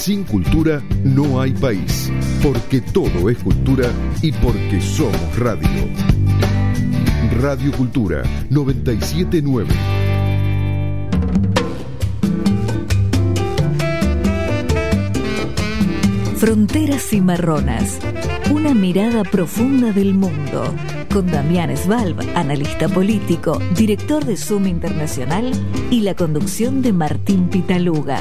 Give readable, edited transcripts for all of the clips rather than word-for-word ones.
Sin cultura no hay país, porque todo es cultura y porque somos radio. Radio Cultura 979. Fronteras Cimarronas, una mirada profunda del mundo, con Damián Svalb, analista político, director de Zoom Internacional, y la conducción de Martín Pitaluga.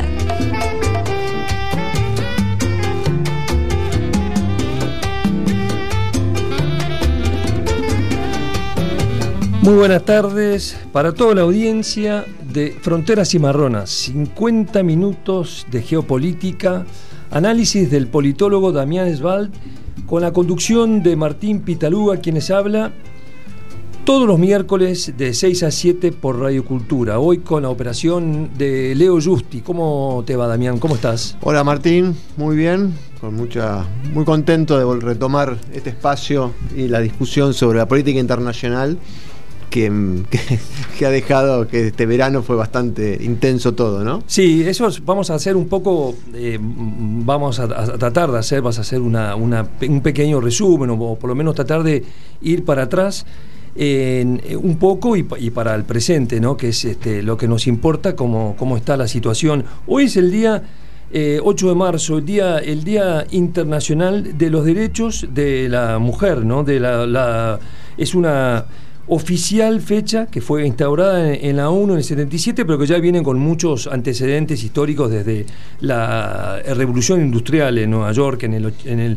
Muy buenas tardes para toda la audiencia de Fronteras Cimarronas. 50 minutos de geopolítica, análisis del politólogo Damián Svalb, con la conducción de Martín Pitaluga, quienes habla todos los miércoles de 6 a 7 por Radio Cultura. Hoy con la operación de Leo Justi. ¿Cómo te va, Damián? ¿Cómo estás? Hola, Martín. Muy bien. Muy contento de retomar este espacio y la discusión sobre la política internacional que ha dejado que este verano fue bastante intenso todo, ¿no? Sí, eso vamos a hacer un poco, vamos a tratar de hacer, vas a hacer un pequeño resumen, o por lo menos tratar de ir para atrás un poco y para el presente, ¿no? Que es lo que nos importa, cómo está la situación. Hoy es el día 8 de marzo, el día internacional de los derechos de la mujer, ¿no? Es una oficial fecha que fue instaurada en la ONU en el 77, pero que ya viene con muchos antecedentes históricos desde la Revolución Industrial en Nueva York en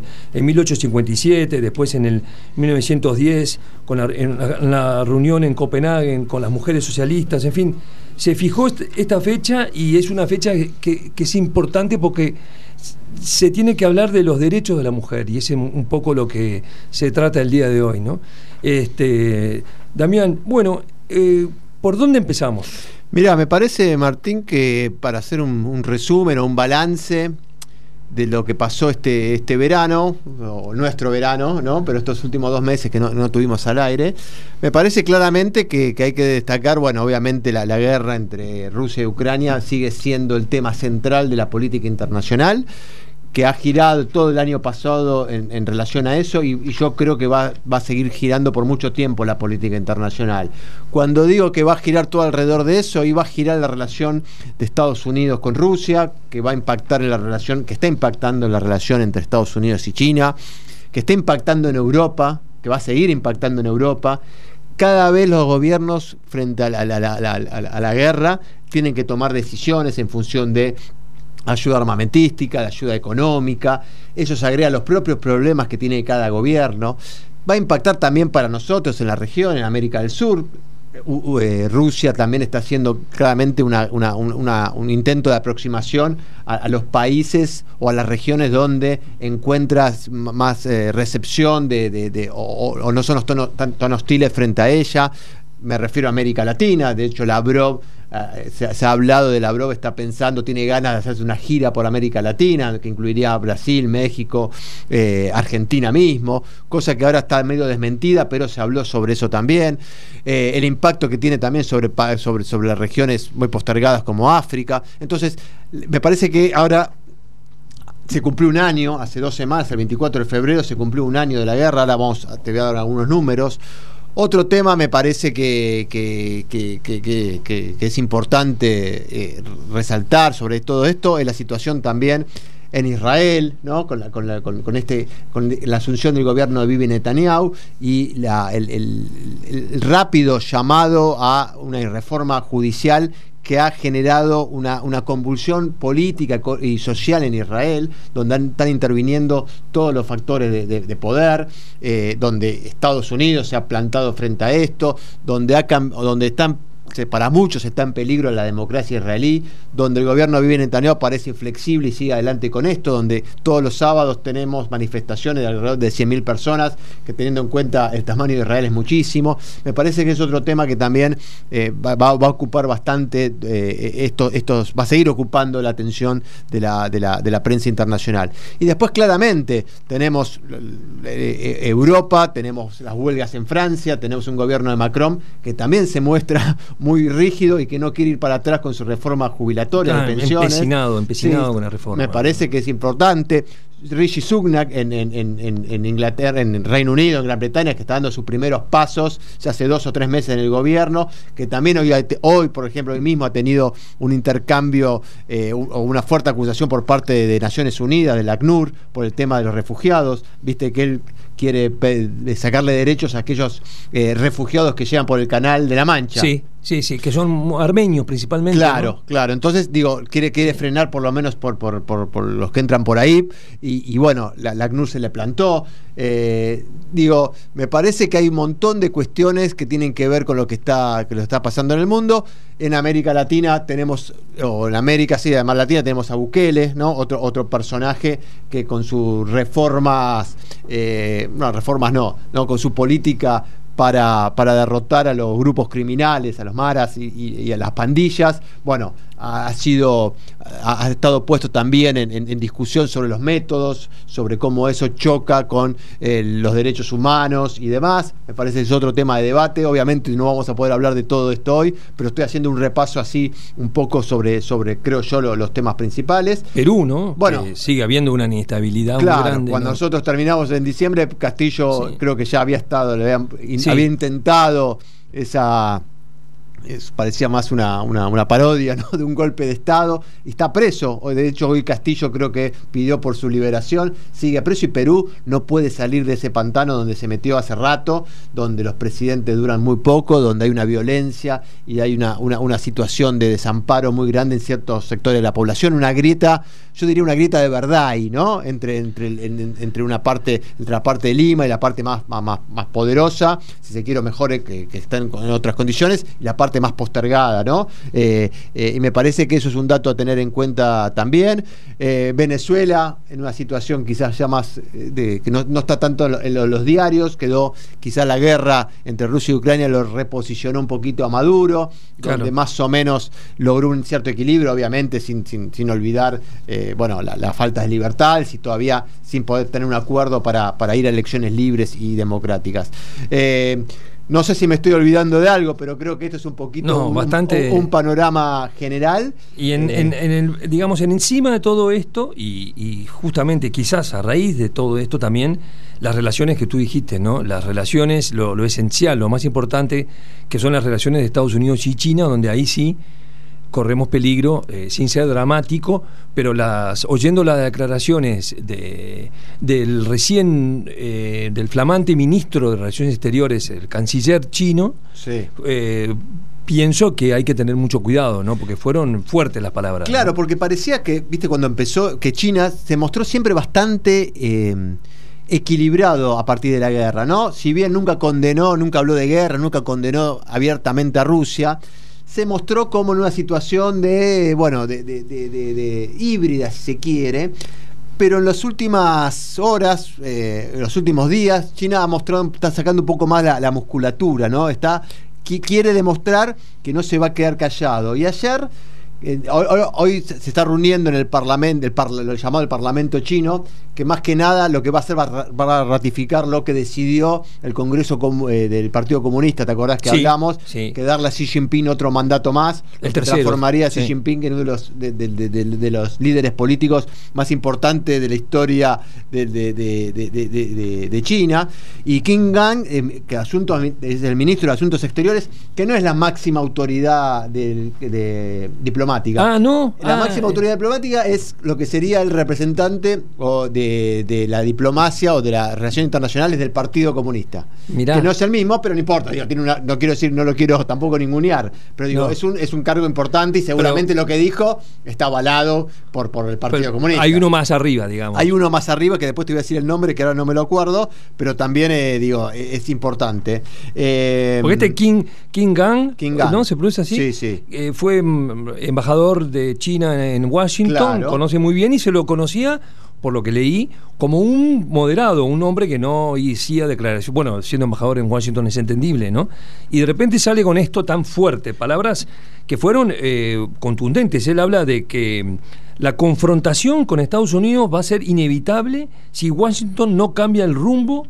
1857, después en el 1910 en la reunión en Copenhague con las mujeres socialistas. En fin, se fijó esta fecha, y es una fecha que es importante porque se tiene que hablar de los derechos de la mujer, y es un poco lo que se trata el día de hoy, ¿no? Damián, bueno, ¿por dónde empezamos? Mirá, me parece, Martín, que para hacer un resumen o un balance de lo que pasó este verano, o nuestro verano, ¿no? Pero estos últimos 2 meses que no tuvimos al aire, me parece claramente que hay que destacar, bueno, obviamente la guerra entre Rusia y Ucrania sigue siendo el tema central de la política internacional, que ha girado todo el año pasado en relación a eso, y yo creo que va a seguir girando por mucho tiempo la política internacional. Cuando digo que va a girar todo alrededor de eso, y va a girar la relación de Estados Unidos con Rusia, que va a impactar en la relación, que está impactando en la relación entre Estados Unidos y China, que está impactando en Europa, que va a seguir impactando en Europa. Cada vez los gobiernos frente a la guerra tienen que tomar decisiones en función de ayuda armamentística, de ayuda económica. Eso se agrega a los propios problemas que tiene cada gobierno. Va a impactar también para nosotros en la región, en América del Sur. Rusia también está haciendo claramente un intento de aproximación a los países o a las regiones donde encuentras más recepción o no son los tonos tan hostiles frente a ella. Me refiero a América Latina. De hecho, Lavrov, se ha hablado de Lavrov, tiene ganas de hacerse una gira por América Latina, que incluiría Brasil, México, Argentina mismo, cosa que ahora está medio desmentida, pero se habló sobre eso también. El impacto que tiene también sobre las regiones muy postergadas como África. Entonces, me parece que ahora se cumplió un año, hace 2 semanas, el 24 de febrero, se cumplió un año de la guerra. Ahora te voy a dar algunos números. Otro tema me parece que es importante resaltar sobre todo esto es la situación también en Israel, ¿no? Con la asunción del gobierno de Bibi Netanyahu y el rápido llamado a una reforma judicial que ha generado una convulsión política y social en Israel, donde están interviniendo todos los factores de poder, donde Estados Unidos se ha plantado frente a esto, donde para muchos está en peligro la democracia israelí, donde el gobierno de Bibi Netanyahu parece inflexible y sigue adelante con esto, donde todos los sábados tenemos manifestaciones de alrededor de 100.000 personas, que teniendo en cuenta el tamaño de Israel es muchísimo. Me parece que es otro tema que también va a ocupar bastante, va a seguir ocupando la atención de la prensa internacional. Y después claramente tenemos Europa, tenemos las huelgas en Francia, tenemos un gobierno de Macron que también se muestra muy rígido y que no quiere ir para atrás con su reforma jubilatoria de pensiones. Empecinado Sí, con la reforma. Me parece que es importante. Rishi Sunak en Inglaterra, en Reino Unido, en Gran Bretaña, que está dando sus primeros pasos ya hace 2 o 3 meses en el gobierno, que también hoy, por ejemplo, hoy mismo ha tenido un intercambio o una fuerte acusación por parte de Naciones Unidas, del ACNUR, por el tema de los refugiados. Viste que él quiere sacarle derechos a aquellos refugiados que llegan por el Canal de la Mancha. Sí, que son armenios principalmente. Claro, ¿no? Entonces, quiere frenar por lo menos por los que entran por ahí. Y bueno, la ACNUR se le plantó. Me parece que hay un montón de cuestiones que tienen que ver con lo que está pasando en el mundo. En América Latina tenemos, o en América, sí, además Latina, tenemos a Bukele, ¿no? Otro personaje que con sus reformas, con su política para derrotar a los grupos criminales, a los maras y a las pandillas, bueno, ha estado puesto también en discusión sobre los métodos, sobre cómo eso choca con los derechos humanos y demás. Me parece que es otro tema de debate. Obviamente no vamos a poder hablar de todo esto hoy, pero estoy haciendo un repaso así un poco sobre creo yo, los temas principales. Perú, ¿no? Bueno, que sigue habiendo una inestabilidad muy grande. Cuando ¿no? Nosotros terminamos en diciembre, Castillo creo que ya había había intentado parecía más una parodia, ¿no? De un golpe de Estado, y está preso. De hecho, hoy Castillo creo que pidió por su liberación, sigue preso, y Perú no puede salir de ese pantano donde se metió hace rato, donde los presidentes duran muy poco, donde hay una violencia y hay una situación de desamparo muy grande en ciertos sectores de la población, una grieta, yo diría una grieta de verdad ahí, ¿no? Entre la parte de Lima y la parte más poderosa, si se quiere, mejor, que están en otras condiciones, y la parte más postergada, ¿no? Y me parece que eso es un dato a tener en cuenta también. Venezuela, en una situación quizás ya más que no está tanto en los diarios, quedó quizás la guerra entre Rusia y Ucrania lo reposicionó un poquito a Maduro, donde más o menos logró un cierto equilibrio, obviamente sin olvidar la falta de libertad, y todavía sin poder tener un acuerdo para ir a elecciones libres y democráticas. No sé si me estoy olvidando de algo, pero creo que esto es un poquito un panorama general. Y digamos, encima de todo esto, y justamente quizás a raíz de todo esto también, las relaciones que tú dijiste, ¿no? Las relaciones, lo esencial, lo más importante, que son las relaciones de Estados Unidos y China, donde ahí sí corremos peligro, sin ser dramático, pero oyendo las declaraciones del flamante ministro de Relaciones Exteriores, el canciller chino, pienso que hay que tener mucho cuidado, ¿no? Porque fueron fuertes las palabras. Claro, ¿no? porque parecía que, viste, cuando empezó, que China se mostró siempre bastante equilibrado a partir de la guerra, ¿no? Si bien nunca habló de guerra, nunca condenó abiertamente a Rusia, se mostró como en una situación de híbrida, si se quiere, pero en las últimas horas, en los últimos días, China está sacando un poco más la musculatura, ¿no? Quiere demostrar que no se va a quedar callado. Y ayer, hoy se está reuniendo en el Parlamento, lo llamado el Parlamento chino, que más que nada lo que va a hacer va a ratificar lo que decidió el Congreso del Partido Comunista. ¿Te acordás que hablamos? Sí. Que darle a Xi Jinping otro mandato más, el tercero, transformaría a Xi Jinping en uno de los líderes políticos más importantes de la historia de China. Y Qin Gang, que es el ministro de Asuntos Exteriores, que no es la máxima autoridad diplomática. ¿No? La máxima autoridad diplomática es lo que sería el representante de la diplomacia o de las relaciones internacionales del Partido Comunista. Mirá. Que no es el mismo, pero no importa. No quiero decir, no lo quiero tampoco ningunear, pero es un cargo importante, y seguramente lo que dijo está avalado por el Partido Comunista. Hay uno más arriba, digamos. Hay uno más arriba, que después te voy a decir el nombre, que ahora no me lo acuerdo, pero también es importante. Porque Qin Gang, ¿no? ¿Se pronuncia así? Sí. Fue embajador de China en Washington, conoce muy bien, y se lo conocía, por lo que leí, como un moderado, un hombre que no hacía declaración. Bueno, siendo embajador en Washington es entendible, ¿no? Y de repente sale con esto tan fuerte, palabras que fueron contundentes. Él habla de que la confrontación con Estados Unidos va a ser inevitable si Washington no cambia el rumbo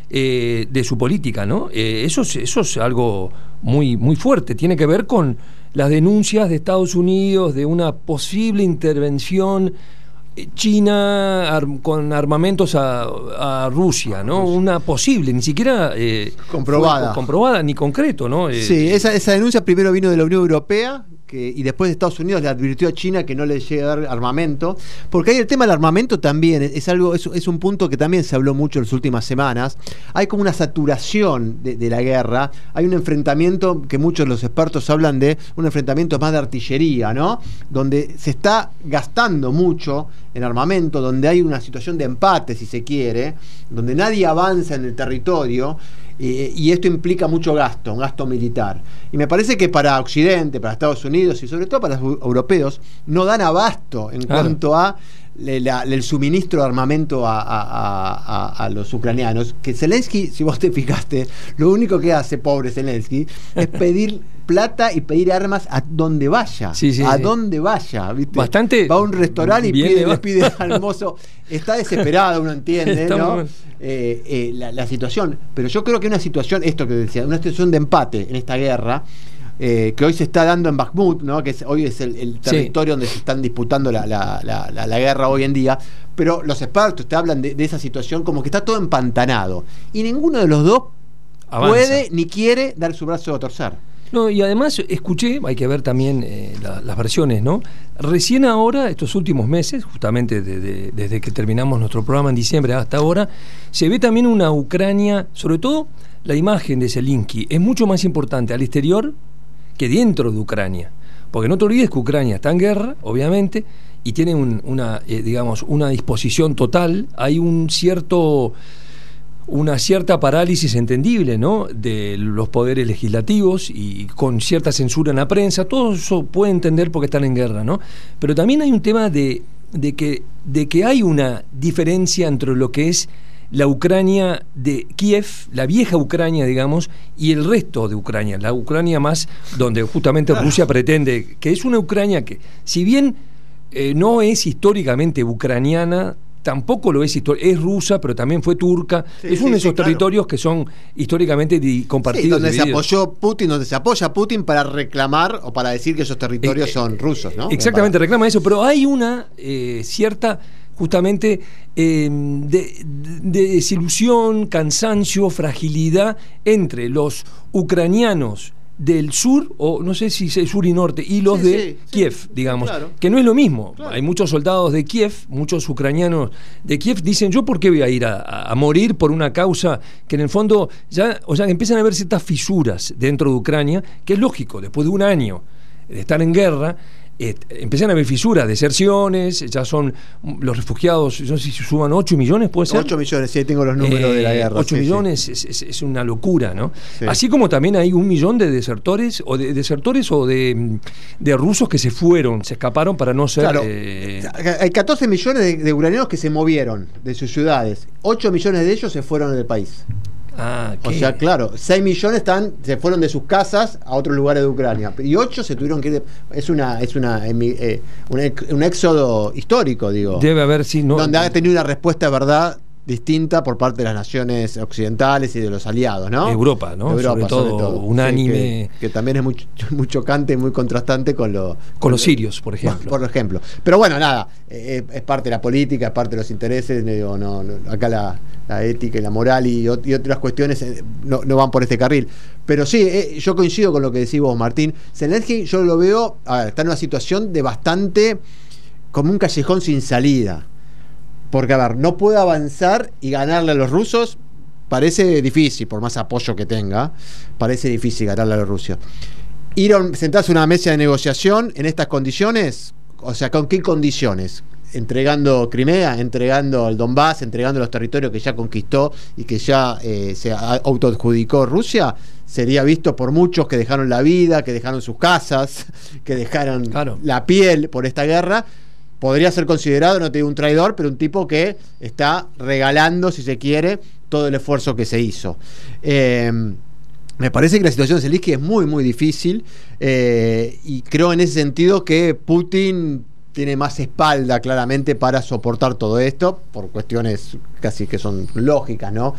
de su política, ¿no? Eso es algo muy, muy fuerte. Tiene que ver con las denuncias de Estados Unidos de una posible intervención China con armamentos a Rusia, ¿no? Una posible, ni siquiera comprobada ni concreto, ¿no? Sí, esa denuncia primero vino de la Unión Europea y después de Estados Unidos le advirtió a China que no le llegue a dar armamento, porque ahí el tema del armamento también es un punto que también se habló mucho en las últimas semanas. Hay como una saturación de la guerra, hay un enfrentamiento que muchos de los expertos hablan de un enfrentamiento más de artillería, ¿no? Donde se está gastando mucho en armamento, donde hay una situación de empate, si se quiere, donde nadie avanza en el territorio. Y esto implica mucho gasto, un gasto militar. Y me parece que para Occidente, para Estados Unidos y sobre todo para los europeos, no dan abasto en cuanto a el suministro de armamento a los ucranianos. Que Zelensky, si vos te fijaste, lo único que hace, pobre Zelensky, es pedir plata y pedir armas a donde vaya. Donde vaya, ¿viste? Bastante. Va a un restaurante y le pide al mozo. Está desesperado, uno entiende, ¿no? La situación. Pero yo creo que una situación, esto que decía, una situación de empate en esta guerra, que hoy se está dando en Bakhmut, ¿no? Que hoy es el territorio donde se están disputando la guerra hoy en día. Pero los expertos te hablan de esa situación como que está todo empantanado. Y ninguno de los dos puede ni quiere dar su brazo a torcer. No, y además escuché, hay que ver también las versiones, ¿no? Recién ahora, estos últimos meses, justamente desde que terminamos nuestro programa en diciembre hasta ahora, se ve también una Ucrania, sobre todo la imagen de Zelensky, es mucho más importante al exterior que dentro de Ucrania. Porque no te olvides que Ucrania está en guerra, obviamente, y tiene una disposición total, hay una cierta parálisis entendible, ¿no?, de los poderes legislativos y con cierta censura en la prensa. Todo eso puede entender porque están en guerra, ¿no? Pero también hay un tema de que hay una diferencia entre lo que es la Ucrania de Kiev, la vieja Ucrania, digamos, y el resto de Ucrania, la Ucrania más donde justamente Rusia pretende, que es una Ucrania que, si bien no es históricamente ucraniana, tampoco lo es rusa, pero también fue turca. Es uno de esos territorios que son históricamente compartidos. Donde se apoyó Putin, donde se apoya a Putin para reclamar o para decir que esos territorios son rusos, ¿no? Exactamente, reclama eso, pero hay una cierta, justamente, de desilusión, cansancio, fragilidad entre los ucranianos del sur, o no sé si es sur y norte, y los de Kiev, digamos, claro, que no es lo mismo. Claro. Hay muchos soldados de Kiev, muchos ucranianos de Kiev dicen, ¿yo por qué voy a ir a morir por una causa que en el fondo empiezan a haber ciertas fisuras dentro de Ucrania, que es lógico, después de un año de estar en guerra, empiezan a haber fisuras, deserciones, ya son los refugiados, no sé si suman 8 millones, ¿puede ser? 8 millones, sí, tengo los números de la guerra. 8 millones. Es una locura, ¿no? Sí. Así como también hay 1 millón de desertores o de rusos que se escaparon para no ser... Claro, hay 14 millones de ucranianos que se movieron de sus ciudades, 8 millones de ellos se fueron del país. O sea, claro, 6 millones se fueron de sus casas a otros lugares de Ucrania y 8 se tuvieron que ir. Es un éxodo histórico, digo. Debe haber, sí, no, donde ha tenido una respuesta de verdad distinta por parte de las naciones occidentales y de los aliados, ¿no? Europa, ¿no? Sobre todo unánime. Sí, que también es muy chocante y muy contrastante con los sirios, por ejemplo. Por ejemplo. Pero bueno, nada, es parte de la política, es parte de los intereses. No, acá la ética y la moral y otras cuestiones no van por este carril. Pero sí, yo coincido con lo que decís vos, Martín. Zelensky, yo lo veo, está en una situación de bastante, como un callejón sin salida. Porque, a ver, no puede avanzar y ganarle a los rusos, parece difícil, por más apoyo que tenga, parece difícil ganarle a los rusos. Sentarse a una mesa de negociación en estas condiciones, o sea, ¿con qué condiciones? Entregando Crimea, entregando el Donbass, entregando los territorios que ya conquistó y que ya se autoadjudicó Rusia, sería visto por muchos que dejaron la vida, que dejaron sus casas, que dejaron la piel por esta guerra. Podría ser considerado, no te digo un traidor, pero un tipo que está regalando, si se quiere, todo el esfuerzo que se hizo. Me parece que la situación de Zelensky es muy, muy difícil y creo en ese sentido que Putin tiene más espalda claramente para soportar todo esto, por cuestiones casi que son lógicas, ¿no?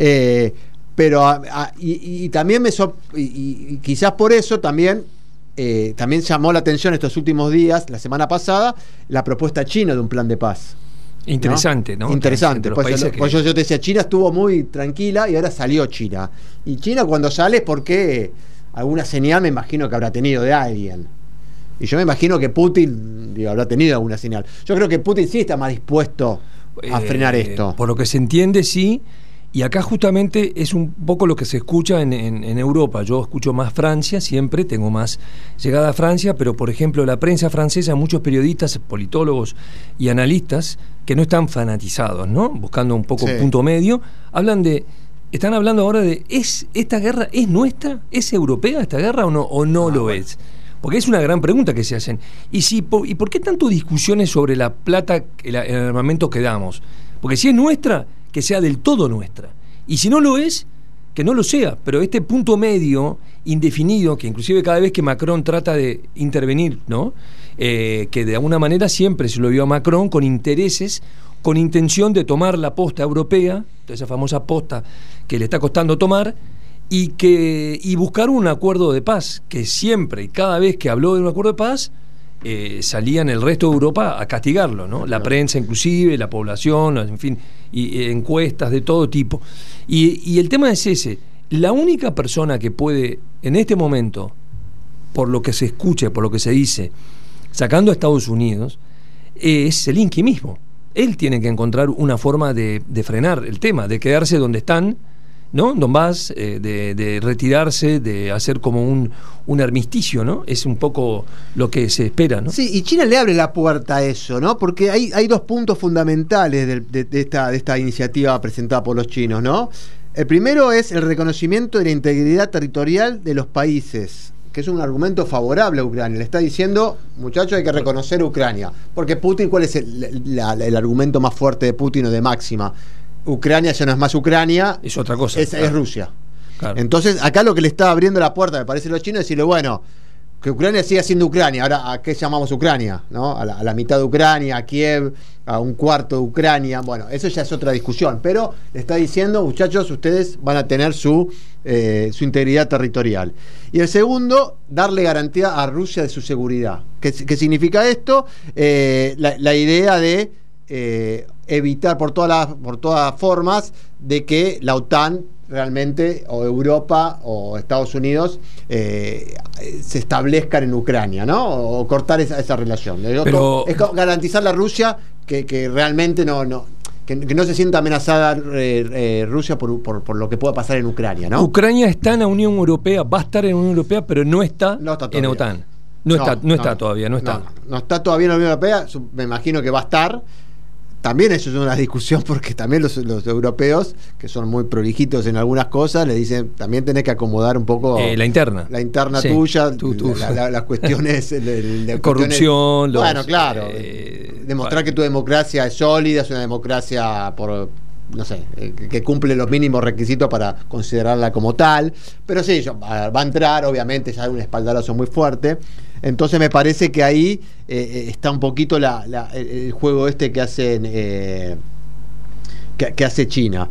Pero también y quizás por eso también llamó la atención estos últimos días, la semana pasada, la propuesta china de un plan de paz. Interesante, ¿no? Interesante. Pues yo te decía, China estuvo muy tranquila y ahora salió China. Y China cuando sale es porque alguna señal me imagino que habrá tenido de alguien. Y yo me imagino que Putin habrá tenido alguna señal. Yo creo que Putin sí está más dispuesto a frenar esto. Por lo que se entiende, sí. Y acá justamente es un poco lo que se escucha en Europa. Yo escucho más Francia, siempre tengo más llegada a Francia, pero por ejemplo la prensa francesa, muchos periodistas, politólogos y analistas que no están fanatizados, ¿no? Buscando un poco punto medio, están hablando ahora de ¿esta guerra es nuestra? ¿Es europea esta guerra o no lo es? Porque es una gran pregunta que se hacen. ¿Y por qué tanto discusiones sobre la plata, el armamento que damos? Porque si es nuestra, que sea del todo nuestra. Y si no lo es, que no lo sea. Pero este punto medio, indefinido, que inclusive cada vez que Macron trata de intervenir, ¿no? Que de alguna manera siempre se lo vio a Macron con intereses, con intención de tomar la posta europea, esa famosa posta que le está costando tomar, y buscar un acuerdo de paz, que siempre y cada vez que habló de un acuerdo de paz, salían el resto de Europa a castigarlo, ¿no? La prensa inclusive, la población, en fin, y encuestas de todo tipo. Y el tema es ese. La única persona que puede, en este momento, por lo que se escucha, por lo que se dice, sacando a Estados Unidos, es Zelensky mismo. Él tiene que encontrar una forma de frenar el tema, de quedarse donde están, ¿no? Donbass, de retirarse, de hacer como un armisticio, ¿no? Es un poco lo que se espera, ¿no? Sí, y China le abre la puerta a eso, ¿no? Porque hay dos puntos fundamentales de esta iniciativa presentada por los chinos, ¿no? El primero es el reconocimiento de la integridad territorial de los países, que es un argumento favorable a Ucrania. Le está diciendo, muchachos, hay que reconocer a Ucrania. Porque Putin, ¿cuál es el argumento más fuerte de Putin o de Máxima? Ucrania ya no es más Ucrania, es otra cosa, es Rusia. Claro. Entonces acá lo que le está abriendo la puerta, me parece, a los chinos, es decirle, bueno, que Ucrania siga siendo Ucrania. Ahora, ¿a qué llamamos Ucrania? ¿No? A la mitad de Ucrania, a Kiev, a un cuarto de Ucrania. Bueno, eso ya es otra discusión, pero le está diciendo, muchachos, ustedes van a tener su integridad territorial. Y el segundo, darle garantía a Rusia de su seguridad. ¿Qué significa esto? La idea de evitar por todas formas de que la OTAN realmente, o Europa o Estados Unidos, se establezcan en Ucrania, ¿no? O cortar esa relación. Pero es garantizar a Rusia que realmente que no se sienta amenazada Rusia por lo que pueda pasar en Ucrania, ¿no? Ucrania está en la Unión Europea, va a estar en la Unión Europea, pero no está en la OTAN. No está todavía. No está todavía en la Unión Europea, me imagino que va a estar. También eso es una discusión, porque también los europeos, que son muy prolijitos en algunas cosas, le dicen, también tenés que acomodar un poco la interna sí, tuya, las cuestiones de corrupción. Bueno, claro, demostrar que tu democracia es sólida, es una democracia que cumple los mínimos requisitos para considerarla como tal. Pero sí, va a entrar, obviamente, ya hay un espaldarazo muy fuerte. Entonces me parece que ahí está un poquito el juego que hacen que hace China.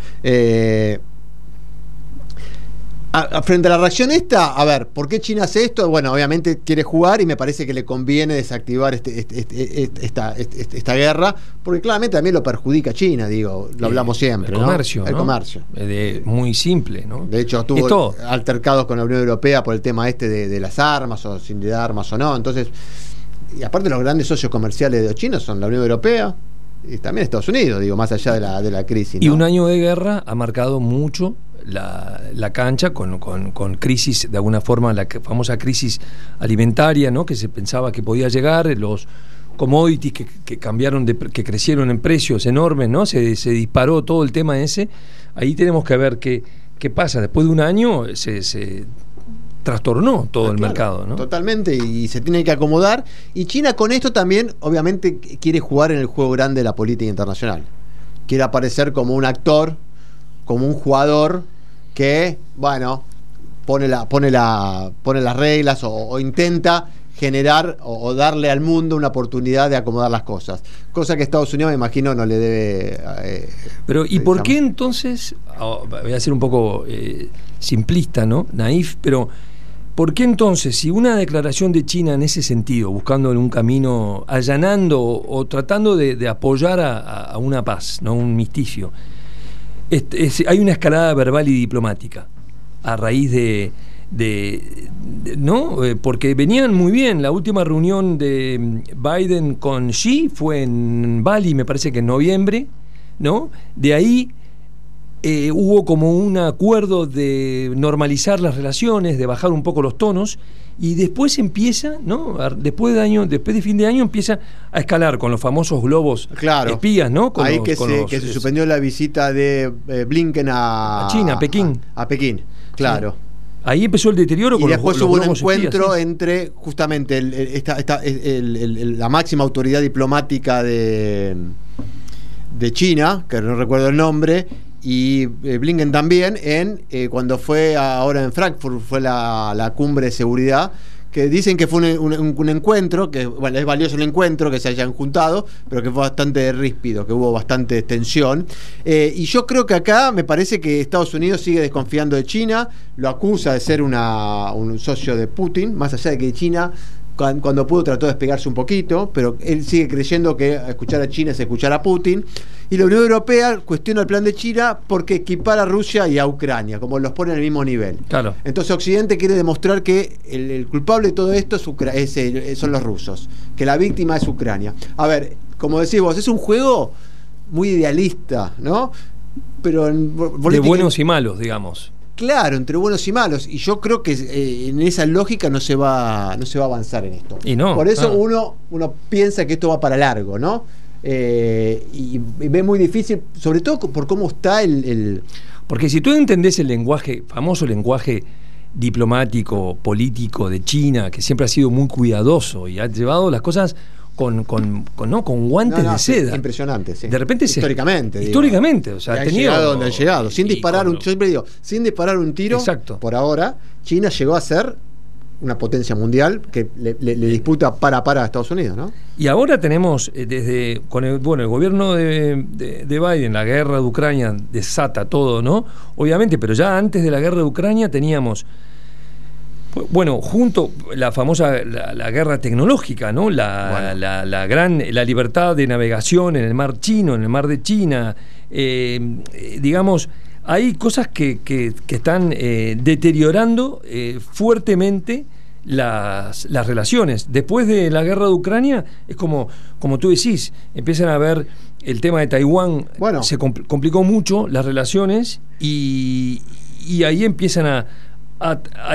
Frente a la reacción a ver, ¿por qué China hace esto? Bueno, obviamente quiere jugar y me parece que le conviene desactivar esta guerra, porque claramente también lo perjudica a China, lo hablamos siempre. El comercio, ¿no? El comercio. Muy simple, ¿no? De hecho, tuvo altercados con la Unión Europea por el tema de las armas, o sin de armas o no. Entonces, y aparte los grandes socios comerciales de los chinos son la Unión Europea y también Estados Unidos, más allá de la crisis, ¿no? Y un año de guerra ha marcado mucho la cancha con crisis, de alguna forma, la famosa crisis alimentaria, ¿no? Que se pensaba que podía llegar, los commodities que cambiaron, que crecieron en precios enormes, ¿no? Se disparó todo el tema ese. Ahí tenemos que ver qué pasa. Después de un año se trastornó todo el mercado, ¿no? Totalmente, y se tiene que acomodar. Y China con esto también, obviamente, quiere jugar en el juego grande de la política internacional. Quiere aparecer como un actor, como un jugador que, bueno, pone las reglas o intenta generar o darle al mundo una oportunidad de acomodar las cosas. Cosa que Estados Unidos, me imagino, no le debe... Pero, ¿y por qué entonces, voy a ser un poco simplista, ¿no? Naif, pero ¿por qué entonces, si una declaración de China en ese sentido, buscando un camino, allanando o tratando de apoyar a una paz, no un misticio, hay una escalada verbal y diplomática a raíz ¿no? Porque venían muy bien. La última reunión de Biden con Xi fue en Bali, me parece que en noviembre, ¿no? De ahí hubo como un acuerdo de normalizar las relaciones, de bajar un poco los tonos, y después empieza, ¿no? Después de fin de año empieza a escalar con los famosos globos espías, ¿no? Ahí que se suspendió la visita de Blinken a China, a Pekín. A Pekín, claro. Sí. Ahí empezó el deterioro. Y después hubo un encuentro entre justamente la máxima autoridad diplomática de China, que no recuerdo el nombre, y Blinken también, cuando fue ahora en Frankfurt, fue la cumbre de seguridad, que dicen que fue un encuentro, que bueno, es valioso el encuentro, que se hayan juntado, pero que fue bastante ríspido, que hubo bastante tensión. Y yo creo que acá me parece que Estados Unidos sigue desconfiando de China, lo acusa de ser un socio de Putin, más allá de que China, cuando pudo, trató de despegarse un poquito, pero él sigue creyendo que escuchar a China es escuchar a Putin. Y la Unión Europea cuestiona el plan de China porque equipara a Rusia y a Ucrania, como los pone en el mismo nivel. Claro. Entonces Occidente quiere demostrar que el culpable de todo esto son los rusos, que la víctima es Ucrania. A ver, como decís vos, es un juego muy idealista, ¿no? Pero de buenos y malos, digamos. Claro, entre buenos y malos. Y yo creo que en esa lógica no se va a avanzar en esto. Y no. Por eso uno piensa que esto va para largo, ¿no? Y ve muy difícil, sobre todo por cómo está Porque si tú entendés el famoso lenguaje diplomático, político de China, que siempre ha sido muy cuidadoso y ha llevado las cosas con guantes de seda. Impresionante, sí. De repente históricamente, o sea, han llegado donde han llegado, sin disparar sin disparar un tiro. Exacto. Por ahora, China llegó a ser una potencia mundial que le disputa para a Estados Unidos, ¿no? Y ahora tenemos, el gobierno de Biden, la guerra de Ucrania desata todo, ¿no? Obviamente, pero ya antes de la guerra de Ucrania teníamos, junto la famosa la guerra tecnológica, ¿no? La libertad de navegación en el mar Chino, en el mar de China, digamos. Hay cosas que están deteriorando fuertemente las relaciones. Después de la guerra de Ucrania, es como tú decís, empiezan a ver el tema de Taiwán, se complicó mucho las relaciones y ahí empiezan a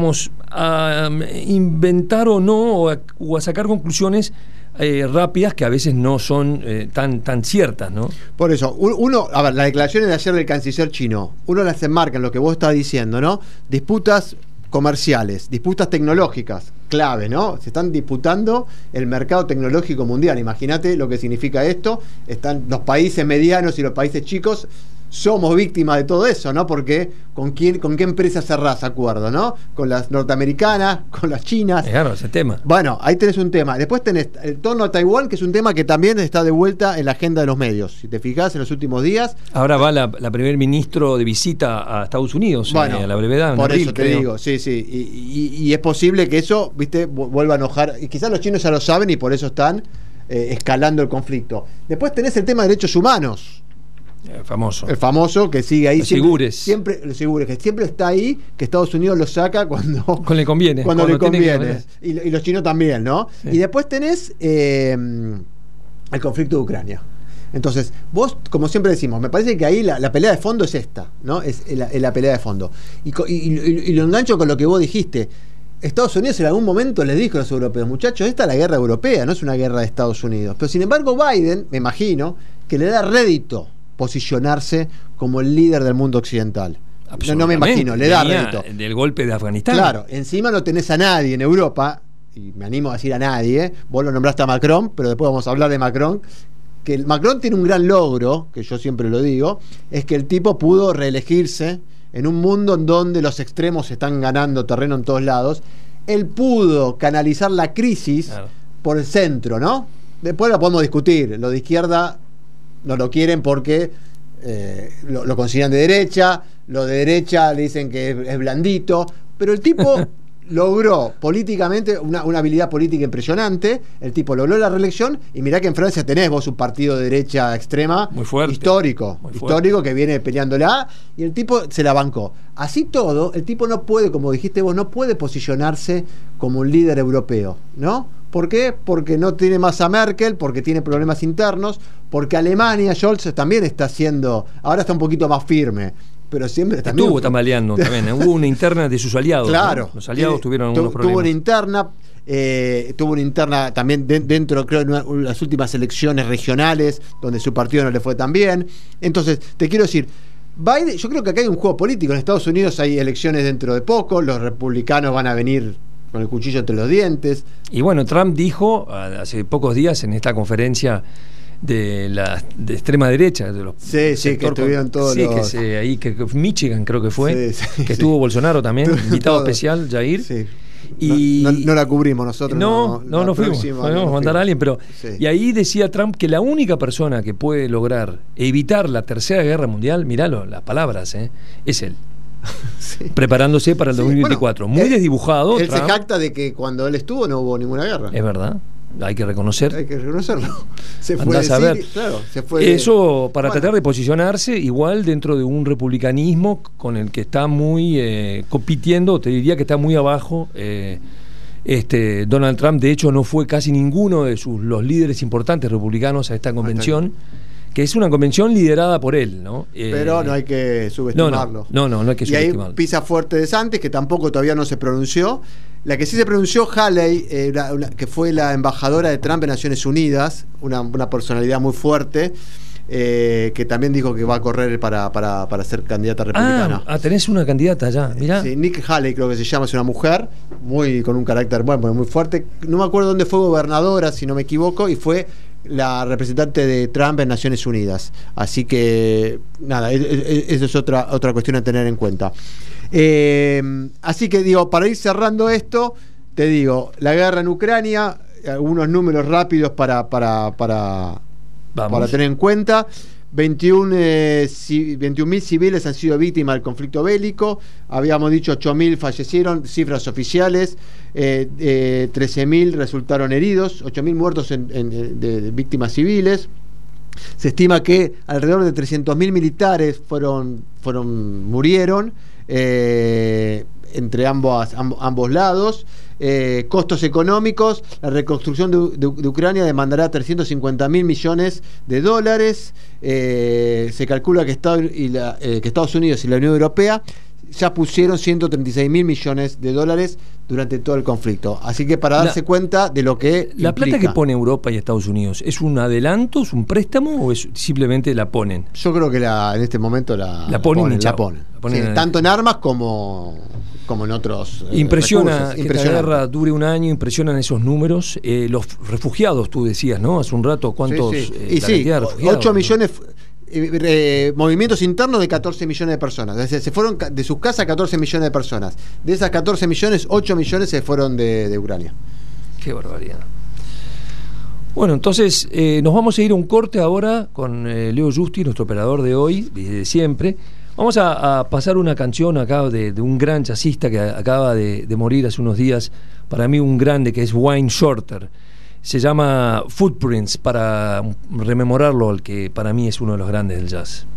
inventar o no, o a sacar conclusiones rápidas que a veces no son tan ciertas, ¿no? Por eso, las declaraciones de ayer del canciller chino, uno las enmarca en lo que vos estás diciendo, ¿no? Disputas comerciales, disputas tecnológicas, clave, ¿no? Se están disputando el mercado tecnológico mundial. Imagínate lo que significa esto. Están los países medianos y los países chicos. Somos víctimas de todo eso, ¿no? Porque ¿con qué empresas cerrás acuerdo, no? Con las norteamericanas, con las chinas. Claro, ese tema. Bueno, ahí tenés un tema. Después tenés el torno a Taiwán, que es un tema que también está de vuelta en la agenda de los medios. Si te fijás en los últimos días. Ahora va la primer ministro de visita a Estados Unidos, a la brevedad. Por eso te digo, sí. Y es posible que eso, viste, vuelva a enojar. Y quizás los chinos ya lo saben y por eso están escalando el conflicto. Después tenés el tema de derechos humanos. El famoso que sigue ahí. Los Sigures, que siempre está ahí, que Estados Unidos lo saca cuando le conviene. Cuando le conviene. Y los chinos también, ¿no? Sí. Y después tenés el conflicto de Ucrania. Entonces, vos, como siempre decimos, me parece que ahí la pelea de fondo es esta, ¿no? Es la pelea de fondo. Y lo engancho con lo que vos dijiste. Estados Unidos en algún momento les dijo a los europeos, muchachos, esta es la guerra europea, no es una guerra de Estados Unidos. Pero sin embargo, Biden, me imagino, que le da rédito posicionarse como el líder del mundo occidental. No me imagino, le da rédito. Del golpe de Afganistán. Claro, encima no tenés a nadie en Europa, y me animo a decir a nadie, vos lo nombraste a Macron, pero después vamos a hablar de Macron, que Macron tiene un gran logro, que yo siempre lo digo, es que el tipo pudo reelegirse en un mundo en donde los extremos están ganando terreno en todos lados, él pudo canalizar la crisis por el centro, ¿no? Después lo podemos discutir. Lo de izquierda no lo quieren porque lo consideran de derecha. Lo de derecha le dicen que es blandito. Pero el tipo logró políticamente una habilidad política impresionante. El tipo logró la reelección. Y mirá que en Francia tenés vos un partido de derecha extrema muy fuerte, histórico que viene peleándola. Y el tipo se la bancó. Así todo, el tipo no puede, como dijiste vos, no puede posicionarse como un líder europeo, ¿no? ¿Por qué? Porque no tiene más a Merkel, porque tiene problemas internos, porque Alemania, Scholz también está haciendo, ahora está un poquito más firme, pero siempre también estuvo tambaleando también. Hubo una interna de sus aliados. Claro. ¿no? Los aliados tuvieron algunos problemas. Tuvo una interna también dentro, creo, en las últimas elecciones regionales, donde su partido no le fue tan bien. Entonces, te quiero decir, Biden, yo creo que acá hay un juego político. En Estados Unidos hay elecciones dentro de poco, los republicanos van a venir con el cuchillo entre los dientes. Y bueno, Trump dijo hace pocos días en esta conferencia de extrema derecha, de los que estuvieron todos los... que Michigan creo que fue, que estuvo Bolsonaro también, invitado especial, Jair. Sí. Y no la cubrimos nosotros. No fuimos a mandar a alguien, pero y ahí decía Trump que la única persona que puede lograr evitar la tercera guerra mundial, miralo, las palabras, es él. Sí. Preparándose para el 2024. Bueno, muy desdibujado. Él Trump se jacta de que cuando él estuvo no hubo ninguna guerra. Es verdad. Hay que reconocerlo. Se fue a ver. Claro, eso para tratar de posicionarse igual dentro de un republicanismo con el que está muy compitiendo, te diría que está muy abajo Donald Trump. De hecho, no fue casi ninguno de los líderes importantes republicanos a esta convención, que es una convención liderada por él, ¿no? Pero no hay que subestimarlo. No hay que subestimarlo. Y ahí pisa fuerte DeSantis, que tampoco todavía no se pronunció. La que sí se pronunció, Haley, que fue la embajadora de Trump en Naciones Unidas, una personalidad muy fuerte, que también dijo que va a correr para ser candidata republicana. Tenés una candidata ya, mirá. Sí, Nikki Haley creo que se llama, es una mujer con un carácter muy fuerte. No me acuerdo dónde fue gobernadora, si no me equivoco, y fue la representante de Trump en Naciones Unidas. Así que, nada, eso es otra cuestión a tener en cuenta. Así que digo, para ir cerrando esto, te digo, la guerra en Ucrania, algunos números rápidos para tener en cuenta. 21.000 civiles han sido víctimas del conflicto bélico. Habíamos dicho 8.000 fallecieron, cifras oficiales. 13.000 resultaron heridos, 8.000 muertos de víctimas civiles. Se estima que alrededor de 300.000 militares murieron entre ambos lados. Costos económicos: la reconstrucción de Ucrania demandará 350.000 millones de dólares. Se calcula que Estados Unidos y la Unión Europea ya pusieron 136.000 millones de dólares durante todo el conflicto. Así que para darse cuenta de lo que la implica. Plata que pone Europa y Estados Unidos, ¿es un adelanto, es un préstamo o es simplemente la ponen? Yo creo que en este momento la ponen. Sí, tanto en armas como en otros impresiona recursos. Que la guerra dure un año, impresionan esos números. Los refugiados, tú decías, ¿no? Hace un rato, ¿cuántos? Y cantidad de refugiados, 8 millones... movimientos internos de 14 millones de personas. Es decir, se fueron de sus casas 14 millones de personas. De esas 14 millones, 8 millones se fueron de Ucrania. Qué barbaridad. Bueno, entonces nos vamos a ir a un corte ahora con Leo Justi, nuestro operador de hoy, de siempre. Vamos a pasar una canción acá de un gran jazzista que acaba de morir hace unos días. Para mí un grande, que es Wayne Shorter. Se llama Footprints, para rememorarlo, al que para mí es uno de los grandes del jazz.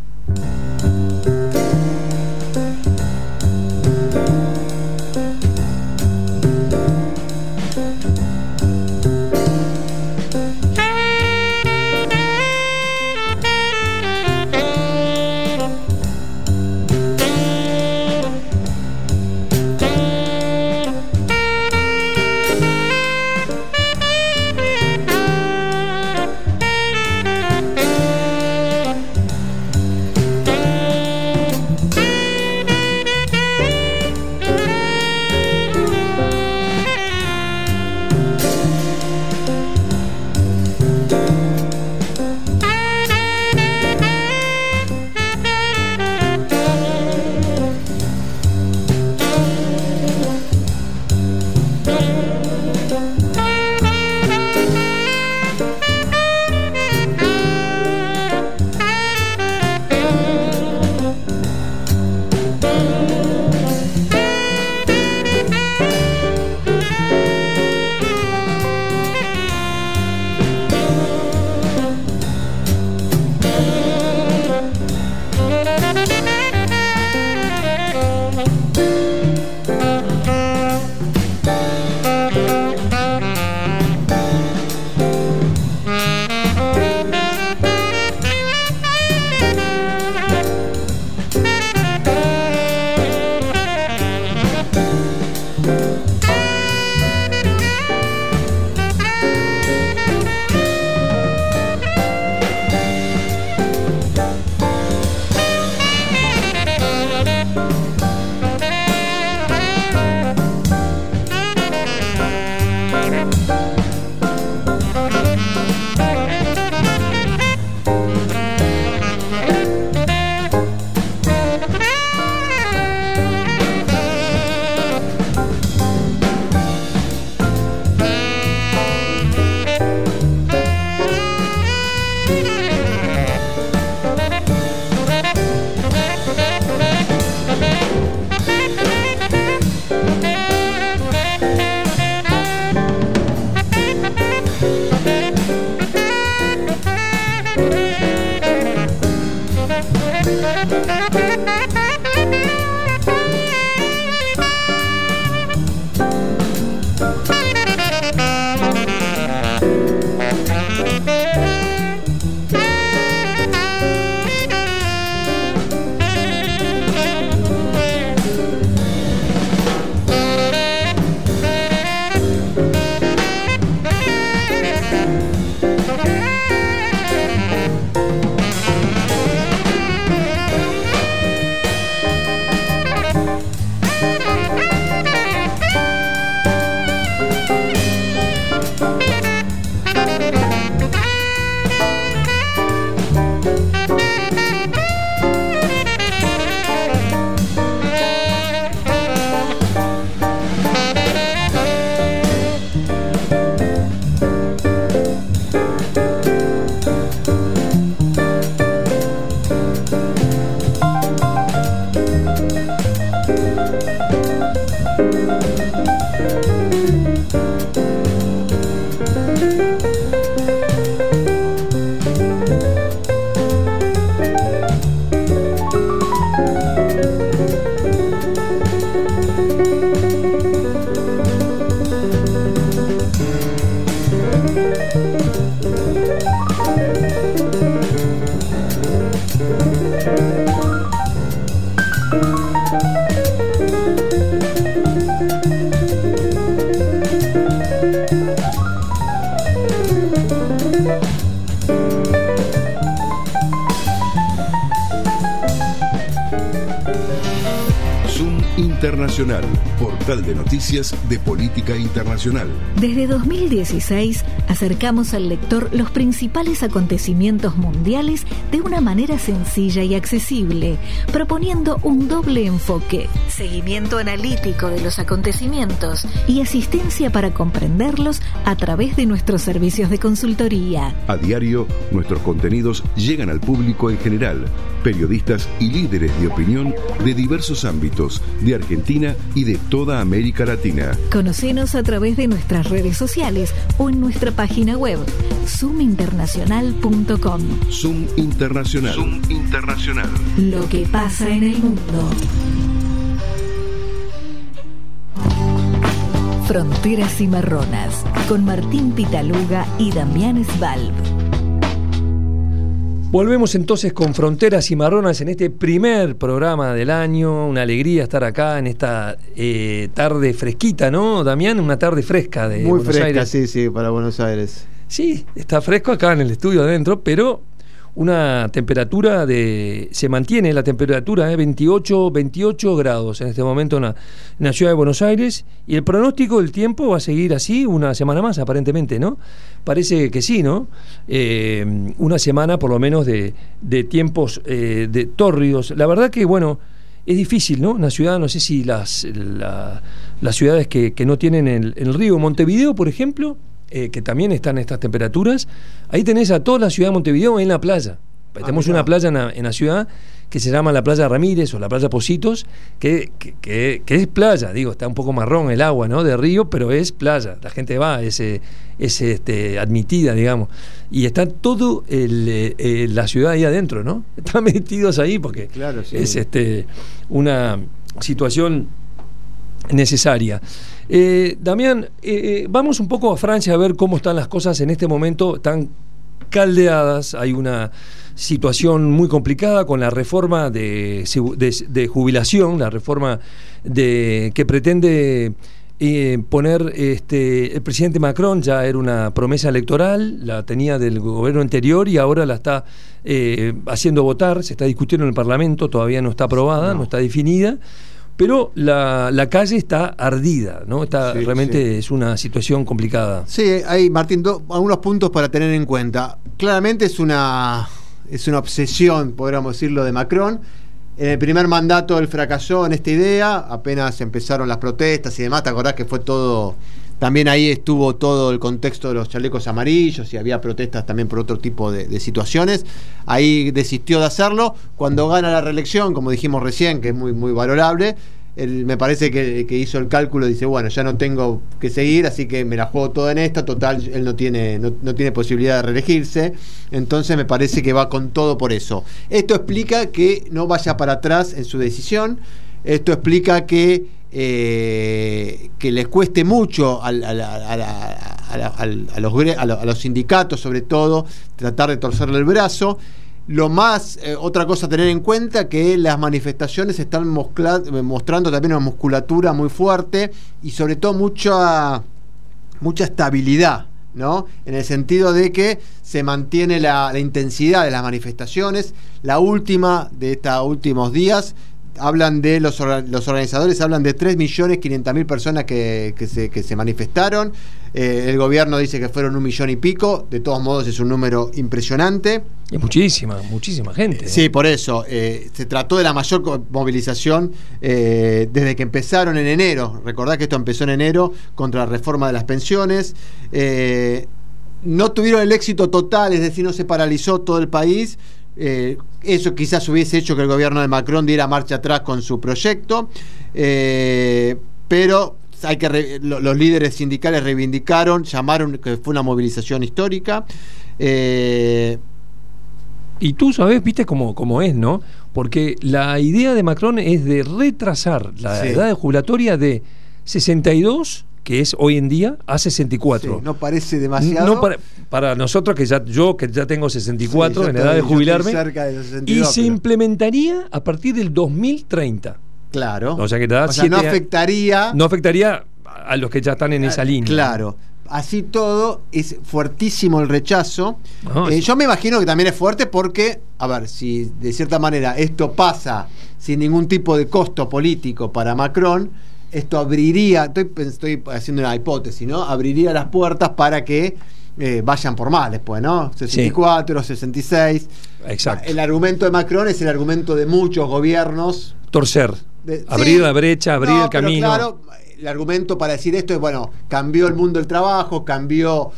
Internacional, portal de noticias de política internacional. Desde 2016 acercamos al lector los principales acontecimientos mundiales de una manera sencilla y accesible, proponiendo un doble enfoque: seguimiento analítico de los acontecimientos y asistencia para comprenderlos a través de nuestros servicios de consultoría. A diario, nuestros contenidos llegan al público en general, periodistas y líderes de opinión de diversos ámbitos, de Argentina y de toda América Latina. Conocenos a través de nuestras redes sociales o en nuestra página web, zoominternacional.com. Zoom Internacional. Zoom Internacional. Lo que pasa en el mundo. Fronteras Cimarronas, con Martín Pitaluga y Damián Svalb. Volvemos entonces con Fronteras Cimarronas en este primer programa del año. Una alegría estar acá en esta tarde fresquita, ¿no, Damián? Una tarde fresca de muy Buenos fresca, Aires. sí, para Buenos Aires. Sí, está fresco acá en el estudio adentro, pero una temperatura se mantiene la temperatura 28 grados en este momento en la ciudad de Buenos Aires, y el pronóstico del tiempo va a seguir así una semana más aparentemente, ¿no? Parece que sí, ¿no? Una semana por lo menos de tiempos de tórridos. La verdad que, bueno, es difícil, ¿no? Una ciudad, no sé si las ciudades que no tienen el río, Montevideo, por ejemplo, que también están estas temperaturas, ahí tenés a toda la ciudad de Montevideo en la playa. Tenemos una playa en la ciudad que se llama la playa Ramírez o la playa Positos, que es playa, digo, está un poco marrón el agua, ¿no? De río, pero es playa, la gente va, es admitida, digamos, y está todo la ciudad ahí adentro, ¿no? Están metidos ahí porque claro, sí, es una situación necesaria. Damián, vamos un poco a Francia a ver cómo están las cosas en este momento. Están caldeadas, hay una situación muy complicada con la reforma de jubilación, la reforma que pretende poner el presidente Macron. Ya era una promesa electoral, la tenía del gobierno anterior y ahora la está haciendo votar, se está discutiendo en el Parlamento, todavía no está aprobada, no está definida. Pero la calle está ardida, ¿no? Realmente es una situación complicada. Sí, hay, Martín, algunos puntos para tener en cuenta. Claramente es una obsesión, podríamos decirlo, de Macron. En el primer mandato él fracasó en esta idea, apenas empezaron las protestas y demás. ¿Te acordás que fue todo? También ahí estuvo todo el contexto de los chalecos amarillos y había protestas también por otro tipo de situaciones. Ahí desistió de hacerlo. Cuando gana la reelección, como dijimos recién, que es muy, muy valorable, él me parece que hizo el cálculo, dice, bueno, ya no tengo que seguir, así que me la juego toda en esta, total, él no tiene posibilidad de reelegirse, entonces me parece que va con todo por eso. Esto explica que no vaya para atrás en su decisión, esto explica que les cueste mucho a los sindicatos, sobre todo, tratar de torcerle el brazo. Lo más, otra cosa a tener en cuenta, que las manifestaciones están mostrando también una musculatura muy fuerte y sobre todo mucha estabilidad, ¿no? En el sentido de que se mantiene la intensidad de las manifestaciones. La última de estos últimos días, hablan de los organizadores, hablan de 3.500.000 personas que se manifestaron. El gobierno dice que fueron 1 millón y pico. De todos modos es un número impresionante. Es muchísima gente. Sí, por eso se trató de la mayor movilización desde que empezaron en enero. Recordad que esto empezó en enero contra la reforma de las pensiones. No tuvieron el éxito total, es decir, no se paralizó todo el país. Eso quizás hubiese hecho que el gobierno de Macron diera marcha atrás con su proyecto, pero los líderes sindicales reivindicaron, llamaron que fue una movilización histórica. Y tú sabés, viste cómo es, ¿no? Porque la idea de Macron es de retrasar la edad jubilatoria de 62, que es hoy en día, a 64. Sí, no parece demasiado. No para nosotros, que ya tengo 64 en edad de jubilarme, cerca de 62, y se implementaría a partir del 2030. Claro. O sea que no afectaría a los que ya están en esa línea. Claro. Así todo, es fuertísimo el rechazo. Yo me imagino que también es fuerte porque, a ver, si de cierta manera esto pasa sin ningún tipo de costo político para Macron, esto abriría, estoy haciendo una hipótesis, ¿no? Abriría las puertas para que vayan por más después, ¿no? 64, 66. Exacto. El argumento de Macron es el argumento de muchos gobiernos. Torcer. Abrir la brecha, abrir el camino. Claro, el argumento para decir esto es, bueno, cambió el mundo del trabajo, cambió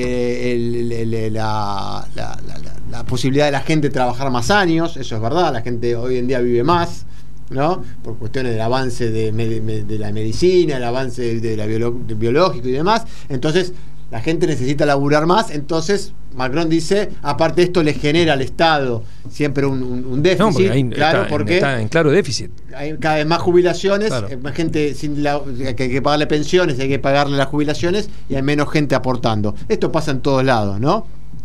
la posibilidad de la gente de trabajar más años, eso es verdad, la gente hoy en día vive más, ¿no? Por cuestiones del avance de la medicina, el avance de biológico y demás. Entonces la gente necesita laburar más. Entonces Macron dice, aparte esto le genera al Estado siempre un déficit. No, porque está en claro déficit. Hay cada vez más jubilaciones, más gente que hay que pagarle pensiones, hay que pagarle las jubilaciones y hay menos gente aportando. Esto pasa en todos lados, ¿no?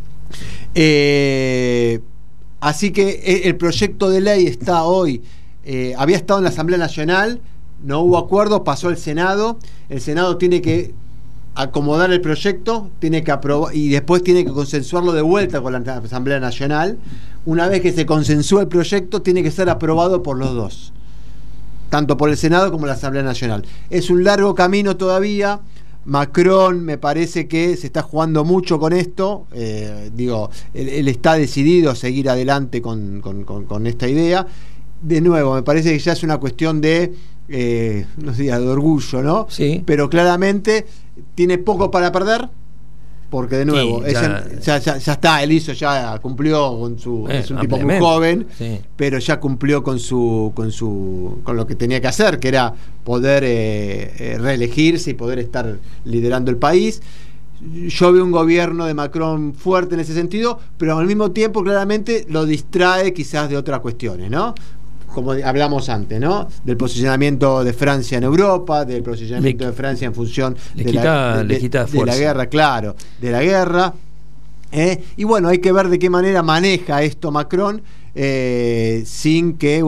Así que el proyecto de ley está hoy. Había estado en la Asamblea Nacional, no hubo acuerdo, pasó al Senado. El Senado tiene que acomodar el proyecto, tiene que aprobar y después tiene que consensuarlo de vuelta con la Asamblea Nacional. Una vez que se consensúa el proyecto, tiene que ser aprobado por los dos, tanto por el Senado como la Asamblea Nacional. Es un largo camino todavía. Macron me parece que se está jugando mucho con esto. Él está decidido a seguir adelante con esta idea. De nuevo, me parece que ya es una cuestión de no sé, de orgullo, ¿no? Sí. Pero claramente tiene poco para perder, porque de nuevo, sí, ya está, él ya cumplió con su, es un tipo muy joven, sí, pero ya cumplió con lo que tenía que hacer, que era poder reelegirse y poder estar liderando el país. Yo veo un gobierno de Macron fuerte en ese sentido, pero al mismo tiempo claramente lo distrae quizás de otras cuestiones, ¿no? Como hablamos antes, ¿no? Del posicionamiento de Francia en Europa, del posicionamiento de Francia en función de la guerra, claro, de la guerra. Y bueno, hay que ver de qué manera maneja esto Macron sin que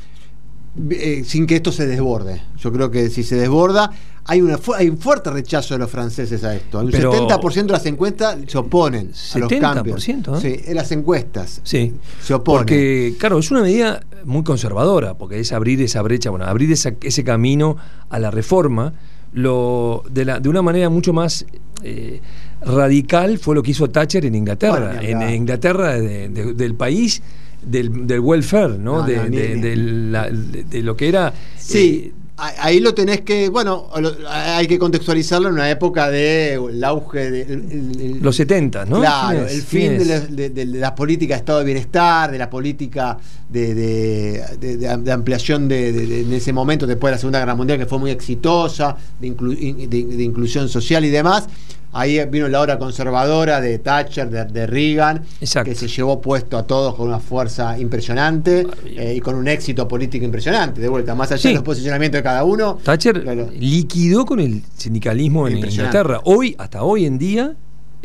esto se desborde. Yo creo que si se desborda, hay un fuerte rechazo de los franceses a esto. Un 70% de las encuestas se oponen a los cambios. 70%, sí, en las encuestas sí, se oponen. Porque, claro, es una medida muy conservadora, porque es abrir esa brecha, abrir ese camino a la reforma. De una manera mucho más radical fue lo que hizo Thatcher en Inglaterra. En Inglaterra, del país del welfare, ¿no? De lo que era. Sí. ahí lo tenés que, bueno, hay que contextualizarlo en una época del auge de los 70, ¿no? Claro, el fin de la política de estado de bienestar, de la política de ampliación en ese momento, después de la Segunda Guerra Mundial, que fue muy exitosa, de inclusión social y demás. Ahí vino la hora conservadora de Thatcher, de Reagan, exacto, que se llevó puesto a todos con una fuerza impresionante y con un éxito político impresionante. De vuelta, más allá de los posicionamientos de cada uno. Thatcher liquidó con el sindicalismo en Inglaterra. Hasta hoy en día,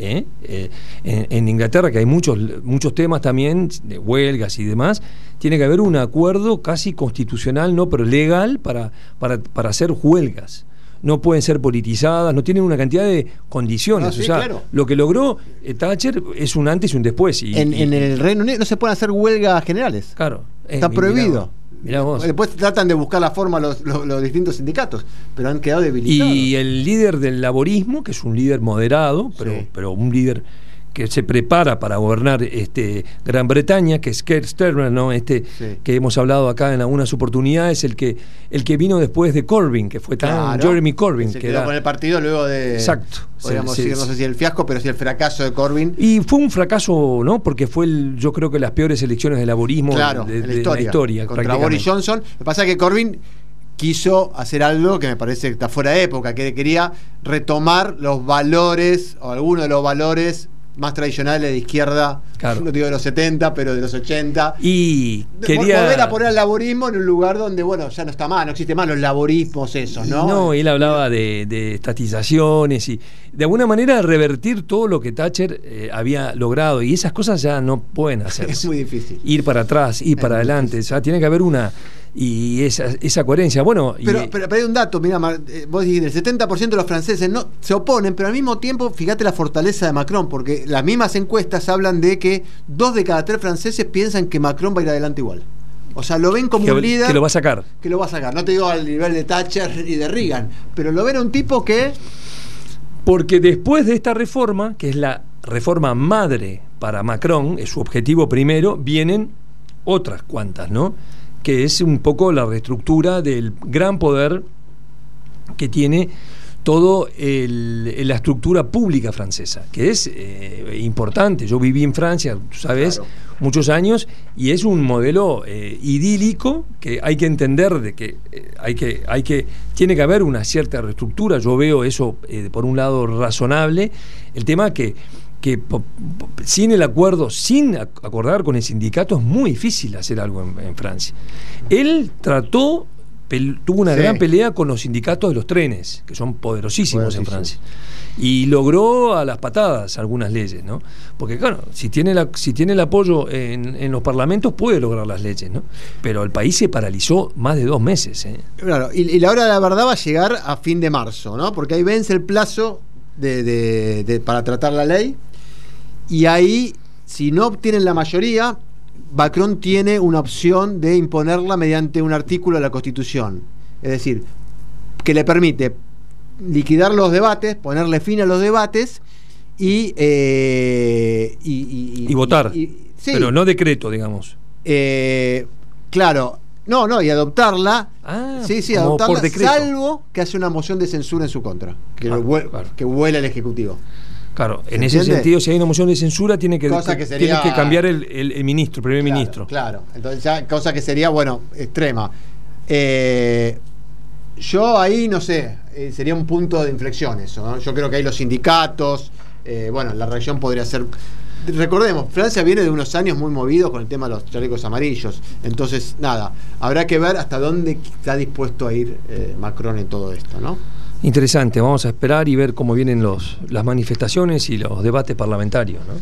en Inglaterra, que hay muchos temas también de huelgas y demás, tiene que haber un acuerdo casi constitucional, no, pero legal para hacer huelgas. No pueden ser politizadas, no tienen una cantidad de condiciones. Sí, claro. Lo que logró Thatcher es un antes y un después. En el Reino Unido no se pueden hacer huelgas generales. Claro. Está prohibido. Mirá vos. Después tratan de buscar la forma los distintos sindicatos, pero han quedado debilitados. Y el líder del laborismo, que es un líder moderado, pero un líder que se prepara para gobernar Gran Bretaña, que es Keir Starmer, ¿no? Que hemos hablado acá en algunas oportunidades, el que vino después de Corbyn, que fue Jeremy Corbyn, que quedó con el partido luego de, exacto, podríamos decir, no sé si el fiasco, pero sí el fracaso de Corbyn. Y fue un fracaso, ¿no? Porque fue yo creo que las peores elecciones de laborismo de la historia contra Boris Johnson. Lo que pasa es que Corbyn quiso hacer algo que me parece que está fuera de época, que quería retomar los valores, o algunos de los valores más tradicionales de izquierda, claro, no digo de los 70, pero de los 80. Y quería volver a poner al laborismo en un lugar donde, bueno, ya no está más, no existe más los laborismos esos, ¿no? No, él hablaba de estatizaciones y de alguna manera revertir todo lo que Thatcher había logrado, y esas cosas ya no pueden hacerse. Es muy difícil. Ir para atrás, ir para adelante, ya tiene que haber esa coherencia. Bueno, pero hay un dato, mira, vos dijiste, el 70% de los franceses no se oponen, pero al mismo tiempo, fíjate la fortaleza de Macron, porque las mismas encuestas hablan de que 2 de cada 3 franceses piensan que Macron va a ir adelante igual. O sea, lo ven como un líder que lo va a sacar. Que lo va a sacar. No te digo al nivel de Thatcher y de Reagan, pero lo ven un tipo que... Porque después de esta reforma, que es la reforma madre para Macron, es su objetivo primero, vienen otras cuantas, ¿no? Que es un poco la reestructura del gran poder que tiene todo la estructura pública francesa, que es importante. Yo viví en Francia, tú sabes, claro, muchos años, y es un modelo idílico que hay que entender de que tiene que haber una cierta reestructura. Yo veo eso por un lado razonable. El tema que sin el acuerdo, sin acordar con el sindicato, es muy difícil hacer algo en Francia. Él tuvo una gran pelea con los sindicatos de los trenes, que son poderosísimos en Francia, y logró a las patadas algunas leyes, ¿no? Porque claro, si tiene el apoyo en los parlamentos, puede lograr las leyes, ¿no? Pero el país se paralizó más de 2 meses. Claro, y la hora de la verdad va a llegar a fin de marzo, ¿no? Porque ahí vence el plazo para tratar la ley, y ahí, si no obtienen la mayoría, Macron tiene una opción de imponerla mediante un artículo de la Constitución, es decir, que le permite liquidar los debates, ponerle fin a los debates y votar, sí, pero no decreto, digamos. Claro, y adoptarla, adoptarla, por decreto, salvo que hace una moción de censura en su contra, que vuela el Ejecutivo. Claro, en ese sentido, si hay una moción de censura, tiene que cambiar el ministro, primer ministro. Claro, entonces ya, cosa que sería, extrema. Yo ahí, no sé, sería un punto de inflexión eso, ¿no? Yo creo que ahí los sindicatos, la reacción podría ser... Recordemos, Francia viene de unos años muy movidos con el tema de los chalecos amarillos. Entonces, habrá que ver hasta dónde está dispuesto a ir Macron en todo esto, ¿no? Interesante, vamos a esperar y ver cómo vienen las manifestaciones y los debates parlamentarios, ¿no?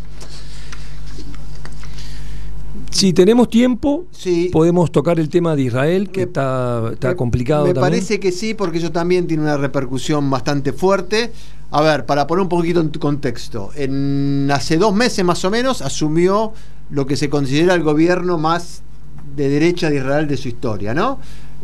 Si tenemos tiempo, podemos tocar el tema de Israel, que está complicado. Me también parece que sí, porque eso también tiene una repercusión bastante fuerte. A ver, para poner un poquito en contexto, hace 2 meses más o menos asumió lo que se considera el gobierno más de derecha de Israel de su historia, ¿no?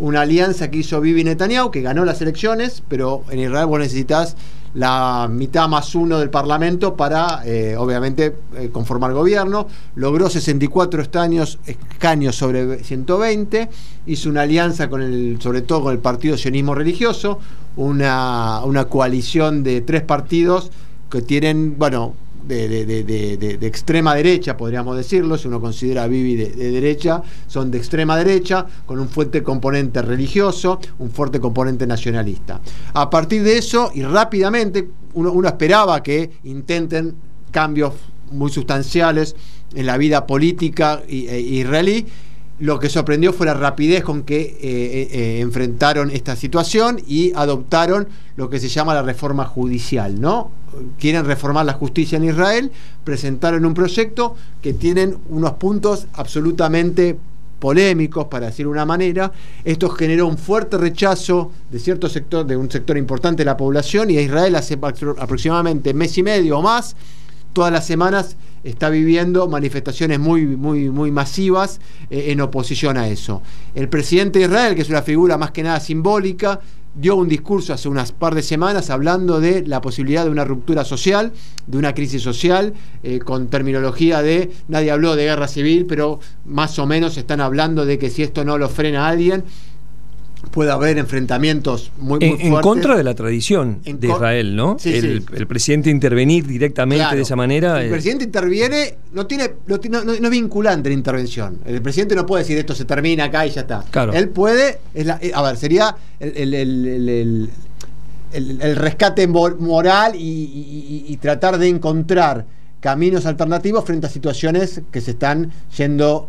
una alianza que hizo Bibi Netanyahu, que ganó las elecciones, pero en Israel vos necesitas la mitad más uno del Parlamento para, obviamente, conformar gobierno. Logró 64 escaños sobre 120, hizo una alianza sobre todo con el Partido Sionismo Religioso, una coalición de 3 partidos que tienen, bueno, de extrema derecha, podríamos decirlo, si uno considera a Bibi de derecha, son de extrema derecha, con un fuerte componente religioso, un fuerte componente nacionalista. A partir de eso, y rápidamente, uno esperaba que intenten cambios muy sustanciales en la vida política israelí. Lo que sorprendió fue la rapidez con que enfrentaron esta situación y adoptaron lo que se llama la reforma judicial, ¿no? Quieren reformar la justicia en Israel, presentaron un proyecto que tienen unos puntos absolutamente polémicos, para decir una manera. Esto generó un fuerte rechazo de cierto sector, de un sector importante de la población, y Israel hace aproximadamente mes y medio o más, todas las semanas está viviendo manifestaciones muy masivas en oposición a eso. El presidente de Israel, que es una figura más que nada simbólica, dio un discurso hace unas par de semanas hablando de la posibilidad de una ruptura social, de una crisis social, con terminología nadie habló de guerra civil, pero más o menos están hablando de que si esto no lo frena a alguien, puede haber enfrentamientes muy fuertes. En contra de la tradición de Israel, ¿no? Sí, el presidente intervenir directamente de esa manera. El presidente interviene, no es vinculante la intervención. El presidente no puede decir esto se termina acá y ya está. Claro. Él puede, sería el rescate moral y tratar de encontrar caminos alternativos frente a situaciones que se están yendo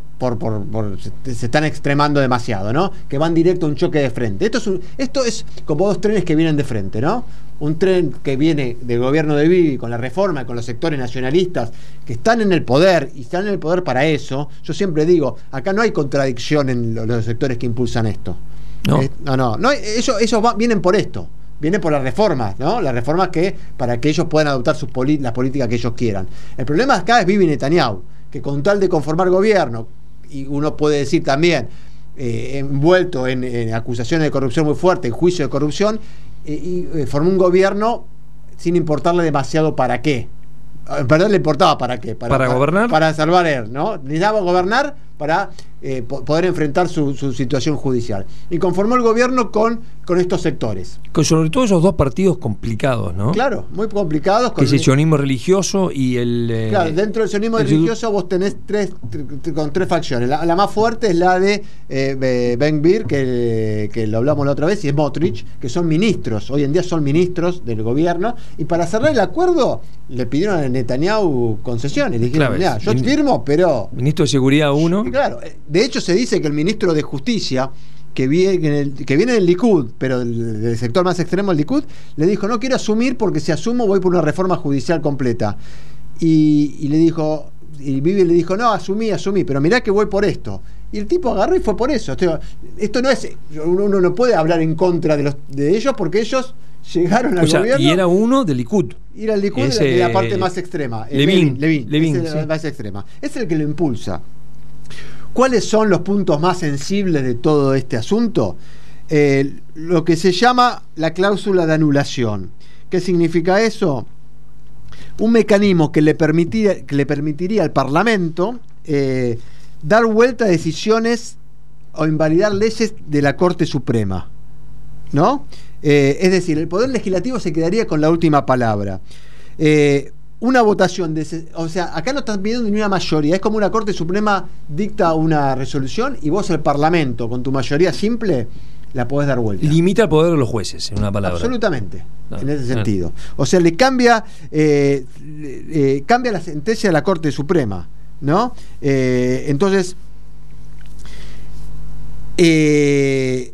se están extremando demasiado, ¿no? Que van directo a un choque de frente. Esto es como 2 trenes que vienen de frente, ¿no? Un tren que viene del gobierno de Bibi con la reforma, con los sectores nacionalistas que están en el poder, y están en el poder para eso. Yo siempre digo, acá no hay contradicción en los sectores que impulsan esto. No, ellos vienen por esto. Viene por las reformas, ¿no? Las reformas para que ellos puedan adoptar las políticas que ellos quieran. El problema acá es Bibi Netanyahu, que con tal de conformar gobierno, y uno puede decir también, envuelto en acusaciones de corrupción muy fuertes, en juicio de corrupción, formó un gobierno sin importarle demasiado para qué. En verdad le importaba para qué. ¿Para gobernar? Para salvar él, ¿no? Necesitaba gobernar para poder enfrentar su situación judicial. Y conformó el gobierno con estos sectores. Sobre todo esos 2 partidos complicados, ¿no? Claro, muy complicados. Que es el sionismo religioso y el... Claro, dentro del sionismo religioso vos tenés 3 facciones. La más fuerte es la de Ben Gvir, que lo hablamos la otra vez, y Smotrich, que son ministros. Hoy en día son ministros del gobierno. Y para cerrar el acuerdo, le pidieron a Netanyahu concesiones. Le dijeron, claro, yo firmo, pero... Ministro de Seguridad 1. Claro, de hecho se dice que el ministro de Justicia, que viene del Likud, pero del sector más extremo del Likud, le dijo, no quiero asumir, porque si asumo voy por una reforma judicial completa. Y le dijo, y Bibi le dijo, no, asumí, pero mirá que voy por esto. Y el tipo agarró y fue por eso. Esto no es, uno no puede hablar en contra de ellos, porque ellos llegaron al gobierno. Y era uno del Likud. Y era el Likud de la parte más extrema. Levin, es la más extrema. Es el que lo impulsa. ¿Cuáles son los puntos más sensibles de todo este asunto? Lo que se llama la cláusula de anulación. ¿Qué significa eso? Un mecanismo que le permitiría al Parlamento dar vuelta a decisiones o invalidar leyes de la Corte Suprema, ¿no? Es decir, el Poder Legislativo se quedaría con la última palabra. Una votación acá no están pidiendo ni una mayoría, es como una Corte Suprema dicta una resolución y vos, el Parlamento, con tu mayoría simple, la podés dar vuelta. Limita el poder de los jueces, en una palabra. Absolutamente, en ese sentido. O sea, le cambia la sentencia de la Corte Suprema, ¿no? Entonces, en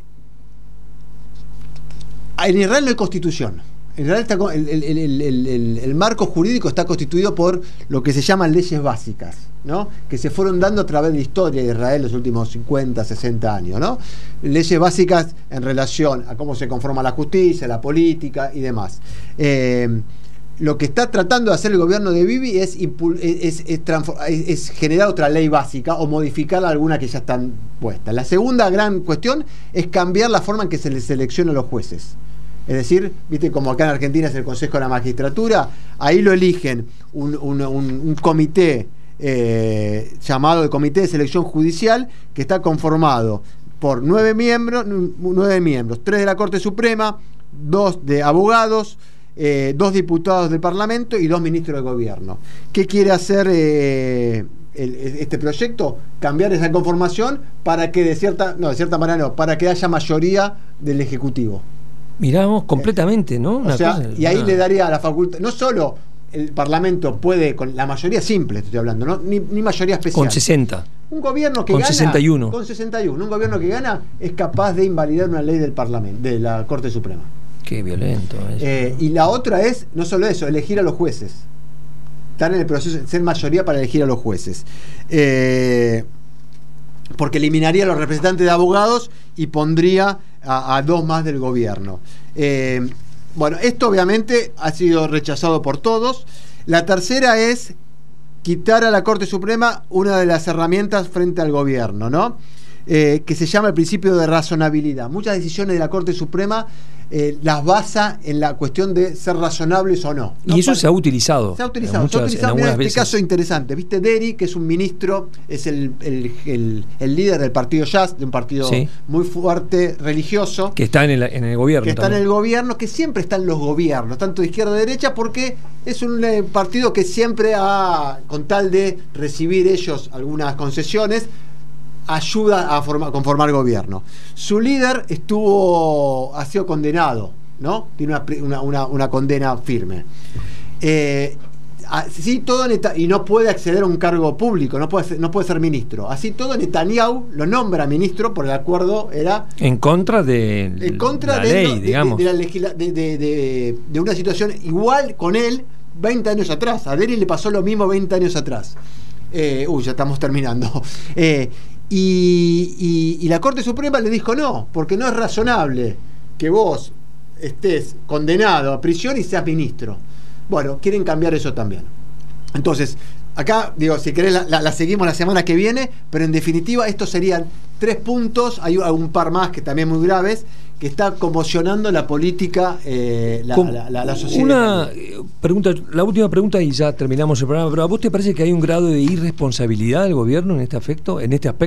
Israel no hay constitución. En realidad el marco jurídico está constituido por lo que se llaman leyes básicas, ¿no? Que se fueron dando a través de la historia de Israel los últimos 50, 60 años, ¿no? Leyes básicas en relación a cómo se conforma la justicia, la política y demás. lo que está tratando de hacer el gobierno de Bibi es generar otra ley básica o modificar alguna que ya están puestas. La segunda gran cuestión es cambiar la forma en que se les selecciona a los jueces. Es decir, viste como acá en Argentina es el Consejo de la Magistratura, ahí lo eligen un comité llamado el Comité de Selección Judicial, que está conformado por 9 miembros, 3 de la Corte Suprema, 2 de abogados, 2 diputados del Parlamento y 2 ministros de Gobierno. ¿Qué quiere hacer este proyecto? Cambiar esa conformación para que de cierta manera no, para que haya mayoría del Ejecutivo. Miramos completamente, ¿no? Y ahí le daría la facultad, no solo el Parlamento puede, con la mayoría simple estoy hablando, ¿no? ni mayoría especial. Con 60. Un gobierno que con gana 61. Con 61. Un gobierno que gana es capaz de invalidar una ley del Parlamento, de la Corte Suprema. Qué violento eso. Y la otra es, no solo eso, elegir a los jueces. Estar en el proceso de ser mayoría para elegir a los jueces. Porque eliminaría a los representantes de abogados y pondría a 2 más del gobierno. Bueno, esto obviamente ha sido rechazado por todos. La tercera es quitar a la Corte Suprema una de las herramientas frente al gobierno, ¿no? Que se llama el principio de razonabilidad. Muchas decisiones de la Corte Suprema las basa en la cuestión de ser razonables o no. Y eso se ha utilizado. Se ha utilizado. Mira, este caso interesante. ¿Viste? Deri, que es un ministro, es el líder del partido Jazz, de un partido muy fuerte, religioso. Que está en el gobierno. Que está también en el gobierno, que siempre está en los gobiernos, tanto de izquierda y de derecha, porque es un partido que siempre con tal de recibir ellos algunas concesiones, ayuda a conformar gobierno. Su líder ha sido condenado, ¿no? Tiene una condena firme. Así todo, y no puede acceder a un cargo público, no puede ser ministro. Así todo, Netanyahu lo nombra ministro por el acuerdo, era en contra de la ley, digamos. De una situación igual con él 20 años atrás. A Deri le pasó lo mismo 20 años atrás. Ya estamos terminando. Y la Corte Suprema le dijo no, porque no es razonable que vos estés condenado a prisión y seas ministro. Bueno, quieren cambiar eso también. Entonces, acá, digo, si querés la seguimos la semana que viene, pero en definitiva estos serían 3 puntos, hay un par más que también muy graves, que está conmocionando la política, la sociedad. Una pregunta, la última pregunta y ya terminamos el programa, pero ¿a vos te parece que hay un grado de irresponsabilidad del gobierno en este aspecto?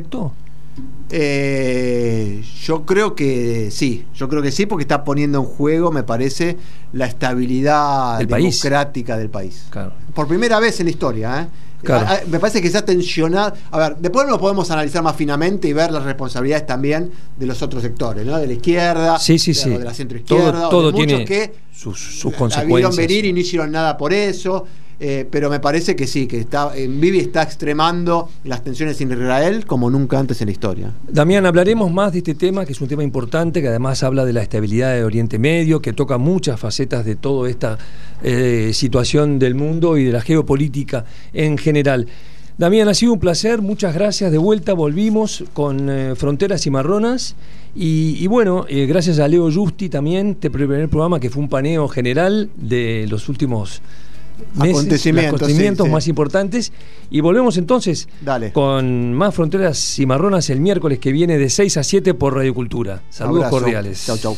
Yo creo que sí, porque está poniendo en juego, me parece, la estabilidad democrática del país. Claro. Por primera vez en la historia, Claro. Me parece que se ha tensionado. A ver, después lo podemos analizar más finamente y ver las responsabilidades también de los otros sectores, ¿no? De la izquierda, de la centroizquierda, todo tiene que sus consecuencias. La vieron venir y no hicieron nada por eso. Pero me parece que sí, que Bibi está extremando las tensiones en Israel como nunca antes en la historia. Damián, hablaremos más de este tema, que es un tema importante, que además habla de la estabilidad de Oriente Medio, que toca muchas facetas de toda esta situación del mundo y de la geopolítica en general. Damián, ha sido un placer, muchas gracias. De vuelta volvimos con Fronteras Cimarronas y bueno, gracias a Leo Justi también, este primer programa que fue un paneo general de los últimos acontecimientos más importantes, y volvemos entonces con más Fronteras Cimarronas el miércoles que viene de 6 a 7 por Radio Cultura. Saludos cordiales. Chau.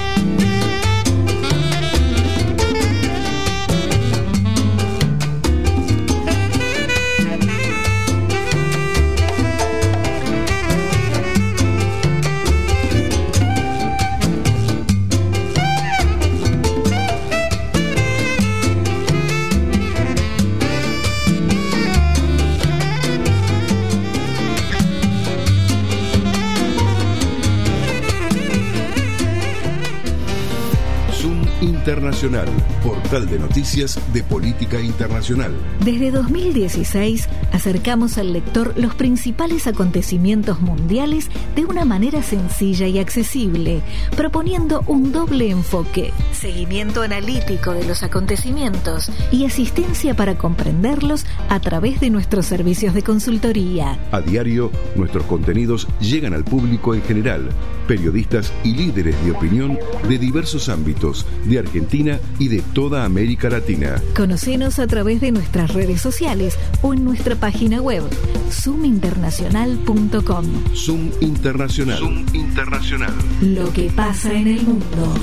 Internacional, portal de noticias de política internacional. Desde 2016 acercamos al lector los principales acontecimientos mundiales de una manera sencilla y accesible, proponiendo un doble enfoque: seguimiento analítico de los acontecimientos y asistencia para comprenderlos a través de nuestros servicios de consultoría. A diario, nuestros contenidos llegan al público en general, periodistas y líderes de opinión de diversos ámbitos de Argentina Argentina y de toda América Latina. Conocenos a través de nuestras redes sociales o en nuestra página web zoominternacional.com. Zoom Internacional. Zoom Internacional. Lo que pasa en el mundo.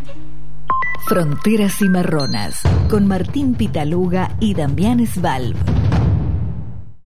Fronteras Cimarronas, con Martín Pitaluga y Damián Svalb.